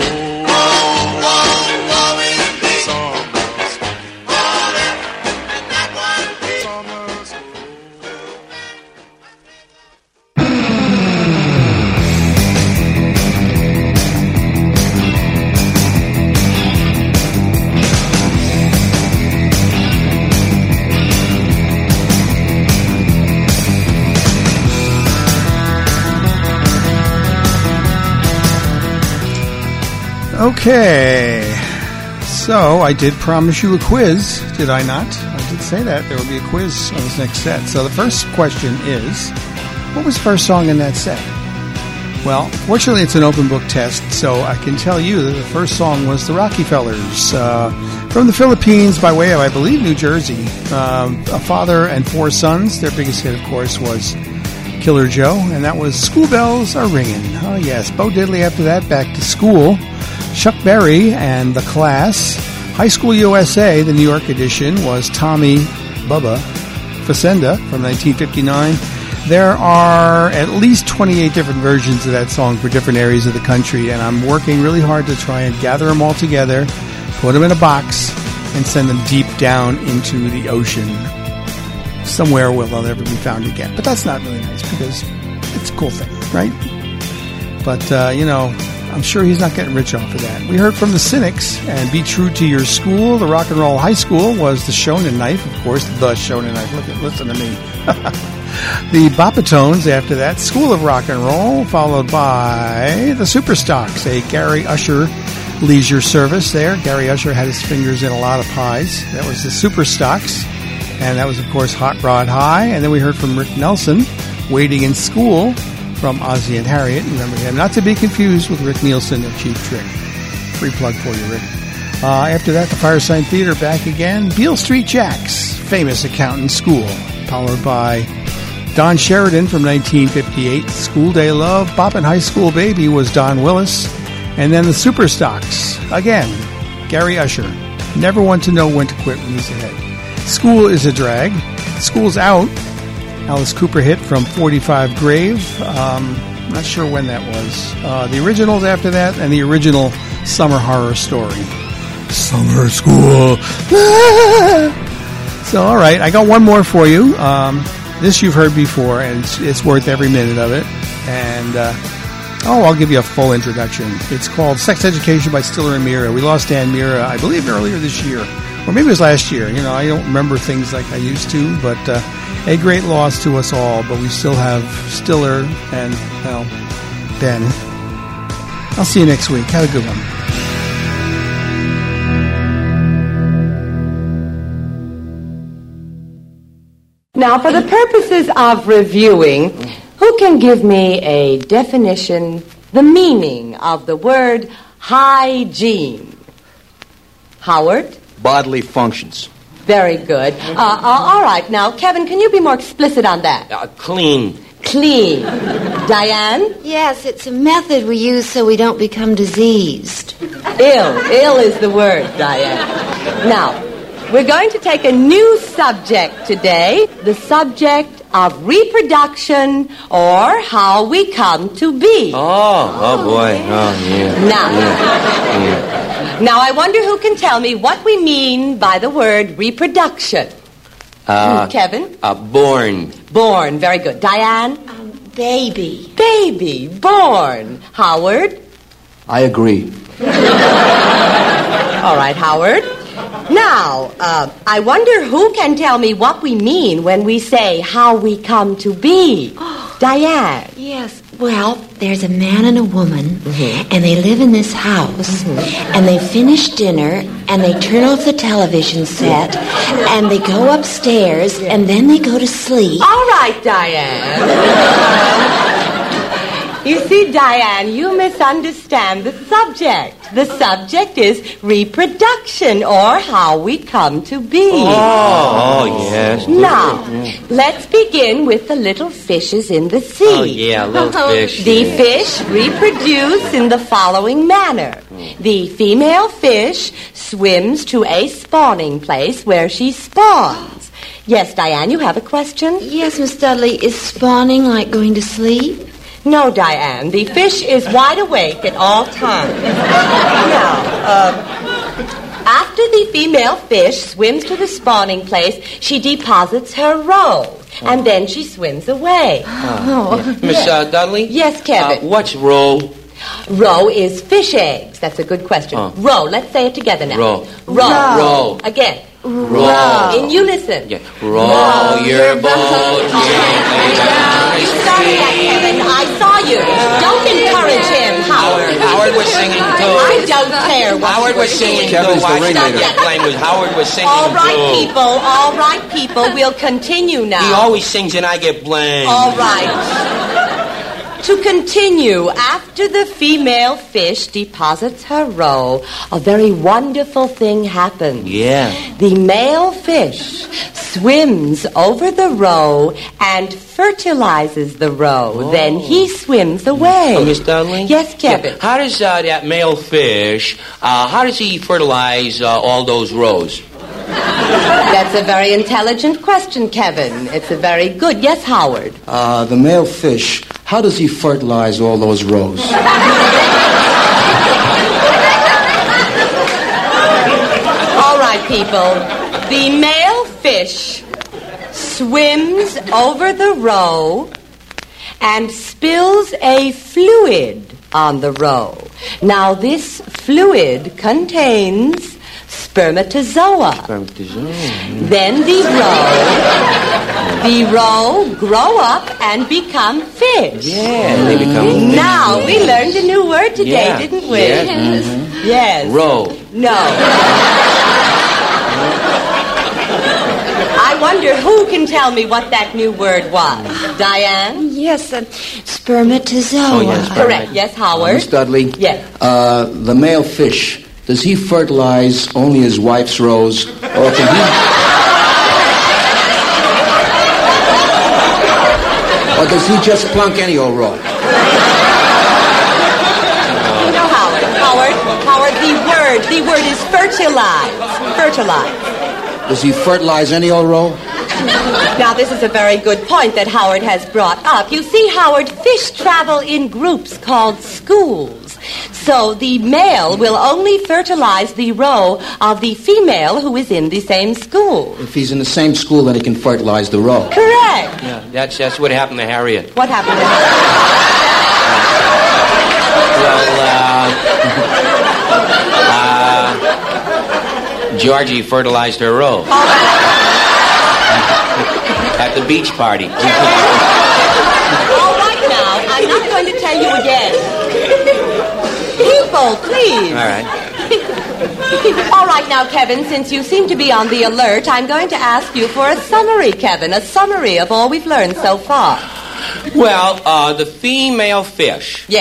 Okay, so I did promise you a quiz, did I not? I did say that there will be a quiz on this next set. So the first question is, what was the first song in that set? Well, fortunately it's an open book test, so I can tell you that the first song was the Rockefellers, uh, from the Philippines by way of, I believe, New Jersey. Um, a father and four sons. Their biggest hit, of course, was Killer Joe, and that was School Bells Are Ringing. Oh yes, Bo Diddley after that, Back to School. Chuck Berry and The Class. High School U S A, the New York edition, was Tommy Bubba Facenda from nineteen fifty-nine. There are at least twenty-eight different versions of that song for different areas of the country, and I'm working really hard to try and gather them all together, put them in a box, and send them deep down into the ocean, somewhere where they'll never be found again. But that's not really nice, because it's a cool thing, right? But, uh, you know, I'm sure he's not getting rich off of that. We heard from the Cynics, and Be True to Your School. The Rock and Roll High School was the Shonen Knife, of course, the Shonen Knife. Look at, listen to me. The Bopatones after that, School of Rock and Roll, followed by the Superstocks, a Gary Usher leisure service there. Gary Usher had his fingers in a lot of pies. That was the Superstocks, and that was, of course, Hot Rod High. And then we heard from Rick Nelson, Waiting in School, from Ozzie and Harriet. Remember him, not to be confused with Rick Nielsen of Cheap Trick. Free plug for you, Rick. Uh, after that, the Firesign Theater back again. Beale Street Jacks, Famous Accountant School, followed by Don Sheridan from nineteen fifty-eight, School Day Love. Boppin' High School Baby was Don Willis. And then the Superstocks, again, Gary Usher. Never want to know when to quit when he's ahead. School is a Drag. School's Out, Alice Cooper hit from forty-five Grave. Um, not sure when that was. Uh, the originals after that, and the original Summer Horror Story. Summer School. So, all right, I got one more for you. Um, this you've heard before, and it's, it's worth every minute of it. And, uh, oh, I'll give you a full introduction. It's called Sex Education by Stiller and Mira. We lost Dan Mira, I believe, earlier this year. Or maybe it was last year. You know, I don't remember things like I used to, but uh, a great loss to us all. But we still have Stiller and, well, Ben. I'll see you next week. Have a good one. Now, for the purposes of reviewing, who can give me a definition, the meaning of the word hygiene. Howard? Bodily functions. Very good. Uh, uh, all right, now, Kevin, can you be more explicit on that? Uh, clean. Clean. Diane? Yes, it's a method we use so we don't become diseased. Ill. Ill is the word, Diane. Now, we're going to take a new subject today, the subject of reproduction or how we come to be. Oh, oh boy. Oh, yeah. Now, Yeah. Yeah. now I wonder who can tell me what we mean by the word reproduction. Uh, Kevin? Uh, born. Born. Very good. Diane? Um, baby. Baby. Born. Howard? I agree. All right, Howard. Now, uh, I wonder who can tell me what we mean when we say how we come to be. Diane. Yes, well, there's a man and a woman, and they live in this house, and they finish dinner, and they turn off the television set, and they go upstairs, and then they go to sleep. All right, Diane. You see, Diane, you misunderstand the subject. The subject is reproduction, or how we come to be. Oh, oh yes. Now, let's begin with the little fishes in the sea. Oh, yeah, little fish. The yeah. fish reproduce in the following manner. The female fish swims to a spawning place where she spawns. Yes, Diane, you have a question? Yes, Miss Dudley, is spawning like going to sleep? No, Diane. The fish is wide awake at all times. Now, uh, after the female fish swims to the spawning place, she deposits her roe, and then she swims away. Oh. Yeah. Miss uh, Dudley? Yes, Kevin. Uh, what's roe? Roe is fish eggs. That's a good question. Oh. Roe. Let's say it together now. Roe. Roe. Roe. Again. Row. In unison. Yeah. Row your boat gently down the Sorry, Kevin. I saw you. Don't encourage him, Howard. Howard was singing too. I don't care what Howard you was were singing too. Kevin's the Watch ringleader. that blame was Howard was singing All right, too. people. All right, people. We'll continue now. He always sings and I get blamed. All right. To continue, after the female fish deposits her roe, a very wonderful thing happens. Yeah. The male fish swims over the roe and fertilizes the roe. Oh. Then he swims away. Oh, Miss Dudley? Yes, Kevin. Yeah. How does uh, that male fish, uh, how does he fertilize uh, all those rows? That's a very intelligent question, Kevin. It's a very good. Yes, Howard. Uh, the male fish, how does he fertilize all those rows? All right, people. The male fish swims over the roe and spills a fluid on the roe. Now, this fluid contains spermatozoa. Spermatozoa. Then the roe, the roe grow up and become fish. Yeah, they become fish. Now, we learned a new word today, Yeah. didn't we? Yes. Yes. Yes. Row. No. I wonder who can tell me what that new word was. Diane? Yes, uh, spermatozoa. Oh, yes, Correct. Yes, Howard? Miss Dudley? Yes. Uh, the male fish, does he fertilize only his wife's rows? Or can he... Or does he just plunk any old row? No, Howard. Howard, Howard, the word, the word is fertilize. Fertilize. Does he fertilize any old row? Now, this is a very good point that Howard has brought up. You see, Howard, fish travel in groups called schools. So the male will only fertilize the roe of the female who is in the same school. If he's in the same school, then he can fertilize the row. Correct. Yeah, that's that's what happened to Harriet. What happened to her? Well, uh, uh, Georgie fertilized her row at the beach party. All right now, I'm not going to tell you again. People, please. All right. All right now, Kevin, since you seem to be on the alert, I'm going to ask you for a summary, Kevin, a summary of all we've learned so far. Well, uh, the female fish Yes.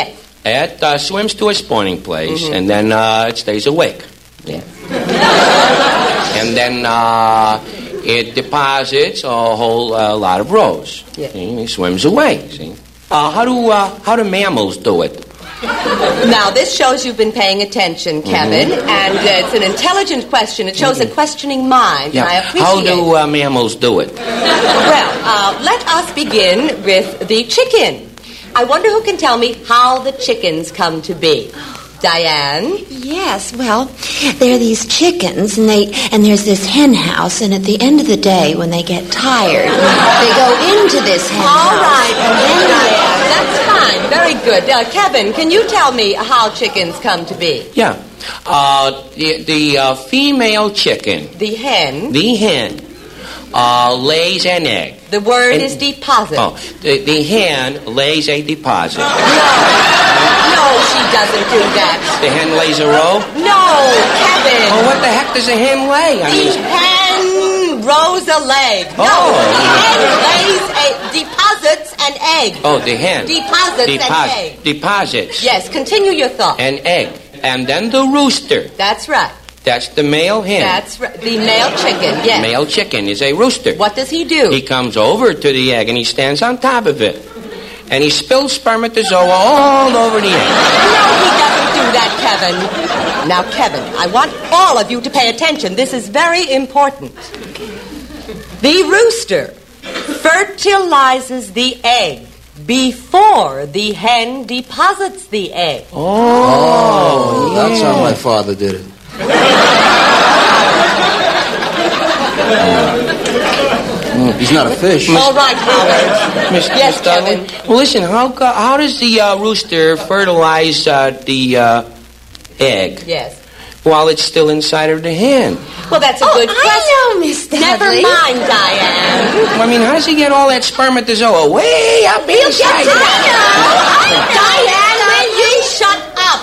It uh, swims to a spawning place, Mhm. and then uh, it stays awake. Yeah. And then uh, it deposits a whole uh, lot of rows. Yeah. See, it swims away. See, uh, how do uh, how do mammals do it? Now, this shows you've been paying attention, Kevin, Mhm. and uh, it's an intelligent question. It shows a questioning mind, and I appreciate How do uh, mammals do it? Well, uh, let us begin with the chicken. I wonder who can tell me how the chickens come to be. Diane? Yes, well, there are these chickens, and they and there's this hen house, and at the end of the day, when they get tired, they go into this hen All house. right, Diane, that's fine. Very good. Uh, Kevin, can you tell me how chickens come to be? Yeah, uh, the, the uh, female chicken, The hen. the hen, uh, lays an egg. The word And- is deposit. Oh, the, the hen lays a deposit. No, she doesn't do that. The hen lays a row. No, Kevin. Oh, what the heck does a hen lay? I The mean, hen rows a leg. No, Oh. the hen lays a deposits an egg. oh, the hen Deposits an Deposit- egg. deposits Yes, continue your thought. an egg, and then the rooster. That's right. That's the male hen. That's right. The male chicken. Yes. Male chicken is a rooster. What does he do? He comes over to the egg and he stands on top of it, and he spills spermatozoa all over the egg. No, he doesn't do that, Kevin. Now, Kevin, I want all of you to pay attention. This is very important. The rooster fertilizes the egg before the hen deposits the egg. Oh, that's how my father did it. Mm, he's not a fish. All right, Howard. Miss Yes, Miss Dudley? Kevin. Well, listen, how co- how does the uh, rooster fertilize uh, the uh, egg Yes. while it's still inside of the hen? Well, that's a Oh, good I question. know, Miss Never Dudley. mind, Diane. I mean, how does he get all that spermatozoa way up inside? I know. Diane, will you shut up?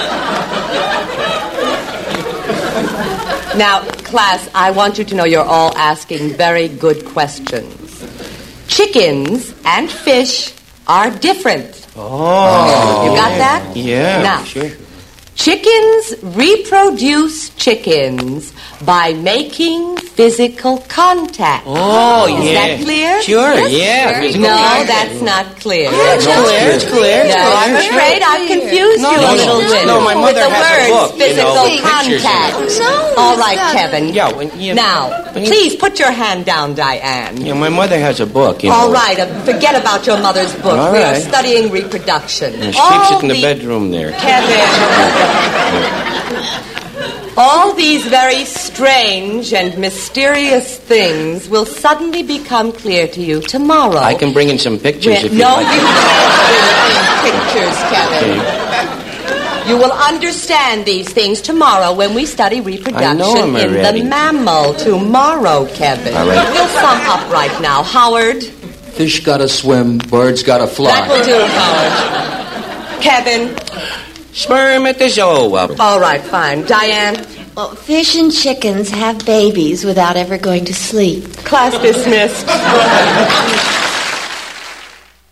Now, class, I want you to know you're all asking very good questions. Chickens and fish are different. Oh, You got that? Yeah, Now, sure. chickens reproduce chickens by making physical contact. Oh, Is yeah. that clear? Sure, yeah. physical No, contact. that's not clear. It's clear, it's clear. No, I'm It's clear. afraid I've confused No, you no, a no. little bit No, my with mother the has a words book, you physical know, with pictures in it. contact. All right, Kevin. Yeah, when you- Now, when you- please put your hand down, Diane. Yeah, my mother has a book, you know. All right, uh, forget about your mother's book. All We are right. studying reproduction. And she All keeps it in the the- bedroom there. Kevin. All these very strange and mysterious things will suddenly become clear to you tomorrow. I can bring in some pictures When- if you no, like. you can't bring in pictures, Kevin. Okay. You will understand these things tomorrow when we study reproduction I know I'm in already. the mammal. Tomorrow, Kevin. All right. We'll sum up right now. Howard, Fish gotta swim, birds gotta fly. that will do, Howard. Kevin, Spermatozoa. all right, fine. Diane, Well, fish and chickens have babies without ever going to sleep. class dismissed.